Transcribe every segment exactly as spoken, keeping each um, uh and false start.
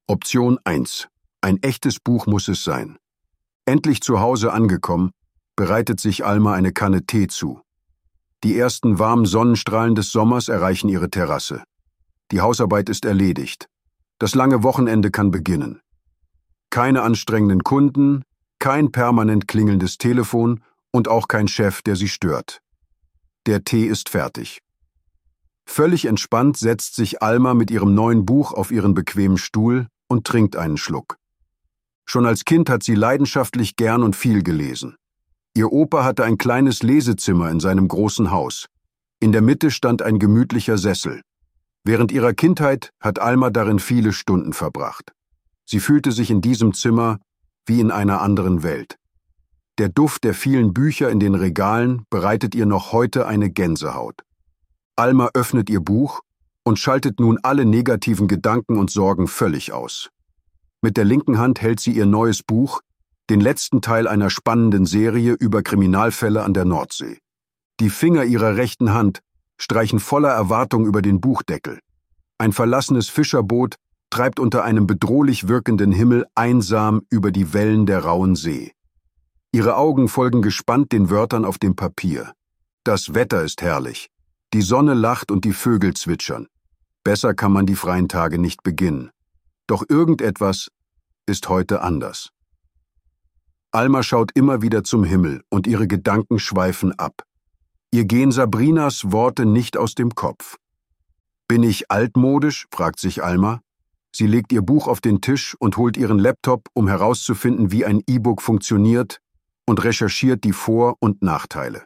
Option eins. Ein echtes Buch muss es sein. Endlich zu Hause angekommen, bereitet sich Alma eine Kanne Tee zu. Die ersten warmen Sonnenstrahlen des Sommers erreichen ihre Terrasse. Die Hausarbeit ist erledigt. Das lange Wochenende kann beginnen. Keine anstrengenden Kunden, kein permanent klingelndes Telefon und auch kein Chef, der sie stört. Der Tee ist fertig. Völlig entspannt setzt sich Alma mit ihrem neuen Buch auf ihren bequemen Stuhl und trinkt einen Schluck. Schon als Kind hat sie leidenschaftlich gern und viel gelesen. Ihr Opa hatte ein kleines Lesezimmer in seinem großen Haus. In der Mitte stand ein gemütlicher Sessel. Während ihrer Kindheit hat Alma darin viele Stunden verbracht. Sie fühlte sich in diesem Zimmer wie in einer anderen Welt. Der Duft der vielen Bücher in den Regalen bereitet ihr noch heute eine Gänsehaut. Alma öffnet ihr Buch und schaltet nun alle negativen Gedanken und Sorgen völlig aus. Mit der linken Hand hält sie ihr neues Buch, den letzten Teil einer spannenden Serie über Kriminalfälle an der Nordsee. Die Finger ihrer rechten Hand streichen voller Erwartung über den Buchdeckel. Ein verlassenes Fischerboot treibt unter einem bedrohlich wirkenden Himmel einsam über die Wellen der rauen See. Ihre Augen folgen gespannt den Wörtern auf dem Papier. Das Wetter ist herrlich. Die Sonne lacht und die Vögel zwitschern. Besser kann man die freien Tage nicht beginnen. Doch irgendetwas ist heute anders. Alma schaut immer wieder zum Himmel und ihre Gedanken schweifen ab. Ihr gehen Sabrinas Worte nicht aus dem Kopf. »Bin ich altmodisch?« fragt sich Alma. Sie legt ihr Buch auf den Tisch und holt ihren Laptop, um herauszufinden, wie ein E-Book funktioniert, und recherchiert die Vor- und Nachteile.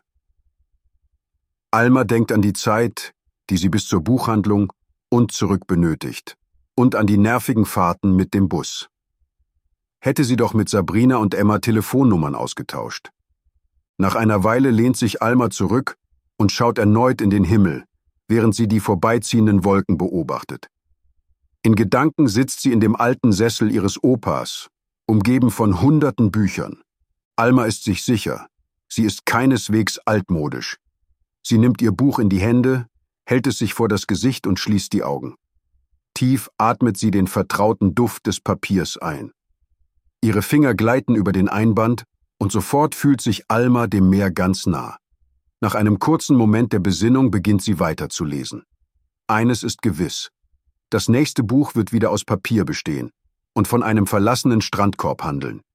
Alma denkt an die Zeit, die sie bis zur Buchhandlung und zurück benötigt, und an die nervigen Fahrten mit dem Bus. Hätte sie doch mit Sabrina und Emma Telefonnummern ausgetauscht. Nach einer Weile lehnt sich Alma zurück und schaut erneut in den Himmel, während sie die vorbeiziehenden Wolken beobachtet. In Gedanken sitzt sie in dem alten Sessel ihres Opas, umgeben von hunderten Büchern. Alma ist sich sicher, sie ist keineswegs altmodisch. Sie nimmt ihr Buch in die Hände, hält es sich vor das Gesicht und schließt die Augen. Tief atmet sie den vertrauten Duft des Papiers ein. Ihre Finger gleiten über den Einband und sofort fühlt sich Alma dem Meer ganz nah. Nach einem kurzen Moment der Besinnung beginnt sie weiterzulesen. Eines ist gewiss: Das nächste Buch wird wieder aus Papier bestehen und von einem verlassenen Strandkorb handeln.